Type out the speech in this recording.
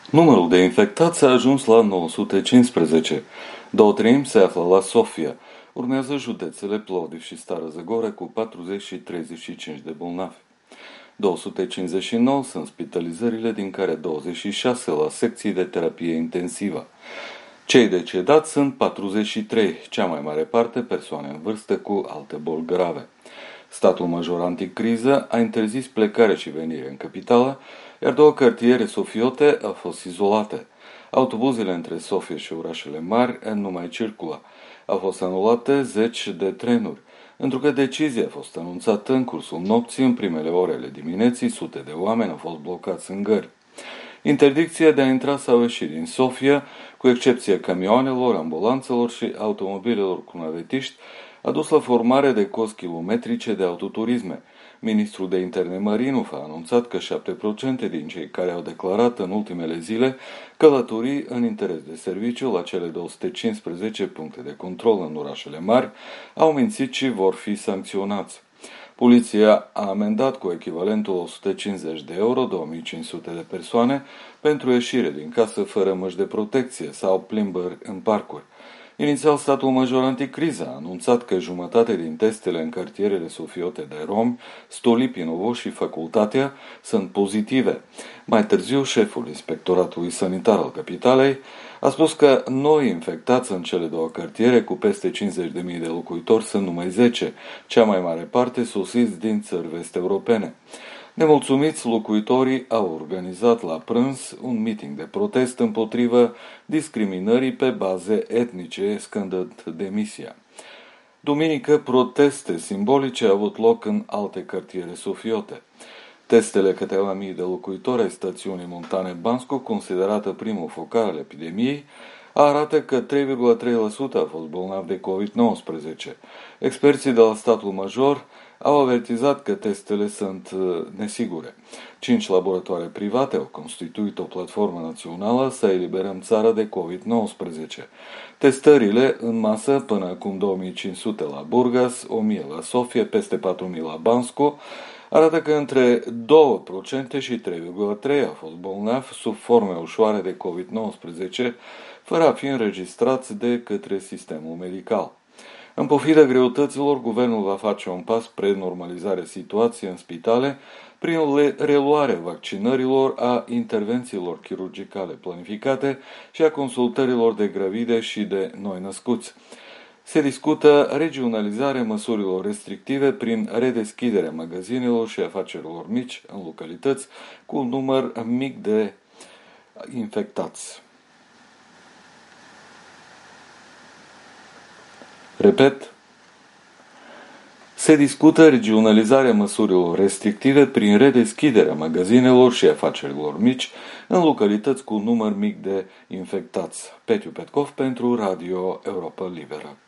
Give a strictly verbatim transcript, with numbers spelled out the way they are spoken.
Numărul de infectați a ajuns la nouă sute cincisprezece. Două treimi se află la Sofia. Urmează județele Plovdiv și Stara Zagora cu patruzeci și treizeci și cinci de bolnavi. două sute cincizeci și nouă sunt spitalizările, din care douăzeci și șase la secții de terapie intensivă. Cei decedați sunt patruzeci și trei, cea mai mare parte persoane în vârstă cu alte boli grave. Statul major anticriză a interzis plecare și venire în capitală, iar două cartiere sofiote au fost izolate. Autobuzele între Sofia și orașele mari nu mai circulă. Au fost anulate zeci de trenuri. Întrucât decizia a fost anunțată în cursul nopții, în primele ore ale dimineții, sute de oameni au fost blocați în gări. Interdicția de a intra sau ieși din Sofia, cu excepția camioanelor, ambulanțelor și automobilelor cu navetiști, a dus la formare de cozi kilometrice de autoturisme. Ministrul de Interne Marinov a anunțat că șapte la sută din cei care au declarat în ultimele zile călătorii în interes de serviciu la cele două sute cincisprezece puncte de control în orașele mari au mințit și vor fi sancționați. Poliția a amendat cu echivalentul o sută cincizeci de euro două mii cinci sute de persoane pentru ieșire din casă fără măști de protecție sau plimbări în parcuri. Inițial, statul major anticriză a anunțat că jumătate din testele în cartierele sofiote de romi, Stolipinovo și Facultatea, sunt pozitive. Mai târziu, șeful Inspectoratului Sanitar al capitalei a spus că noi infectați în cele două cartiere cu peste cincizeci de mii de locuitori sunt numai zece, cea mai mare parte sosiți din țări vest-europene. Nemulțumiți, locuitorii au organizat la prânz un meeting de protest împotriva discriminării pe baze etnice, scăndând demisia. Duminică, proteste simbolice au avut loc în alte cartiere sofiote. Testele câteva mii de locuitori ai stațiunii montane Bansco, considerată primul focar al epidemiei, arată că trei virgulă trei la sută a fost bolnavi de covid nouăsprezece. Experții de la statul major au avertizat că testele sunt nesigure. Cinci laboratoare private au constituit o platformă națională să eliberăm țara de covid nouăsprezece. Testările în masă, până acum două mii cinci sute la Burgas, o mie la Sofia, peste patru mii la Bansko, arată că între doi la sută și trei virgulă trei la sută au fost bolnavi sub forme ușoare de covid nouăsprezece, fără a fi înregistrați de către sistemul medical. În pofida greutăților, guvernul va face un pas spre normalizarea situației în spitale prin reluarea vaccinărilor, a intervențiilor chirurgicale planificate și a consultărilor de gravide și de noi născuți. Se discută regionalizarea măsurilor restrictive prin redeschiderea magazinelor și afacerilor mici în localități cu un număr mic de infectați. Repet, se discută regionalizarea măsurilor restrictive prin redeschiderea magazinelor și afacerilor mici în localități cu un număr mic de infectați. Petiu Petkov pentru Radio Europa Liberă.